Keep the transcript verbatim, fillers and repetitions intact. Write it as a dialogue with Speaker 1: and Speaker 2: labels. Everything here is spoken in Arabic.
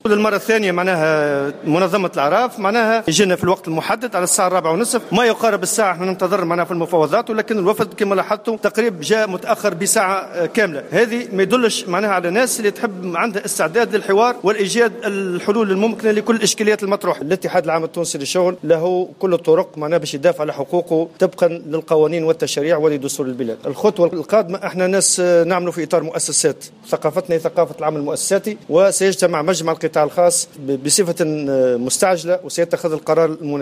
Speaker 1: للمرة الثانية معناها منظمة الأعراف معناها يجينا في الوقت المحدد على الساعة الرابعة ونصف، ما يقارب الساعة احنا ننتظر معناها في المفاوضات، ولكن الوفد كما لاحظتوا تقريبا جاء متأخر بساعة كاملة. هذه ما يدلش معناها على الناس اللي تحب عندها استعداد للحوار والإيجاد الحلول الممكنة لكل الإشكاليات المطروحة. الاتحاد العام التونسي للشغل له كل الطرق معناها باش يدافع على حقوقه طبقا للقوانين والتشريع ولدستور البلاد. الخطوة القادمة احنا ناس نعملوا في إطار مؤسسات، ثقافتنا هي ثقافة العمل المؤسساتي، وسيجتمع مجمع القطاع الخاص بصفة مستعجلة وسيتخذ القرار المناسب.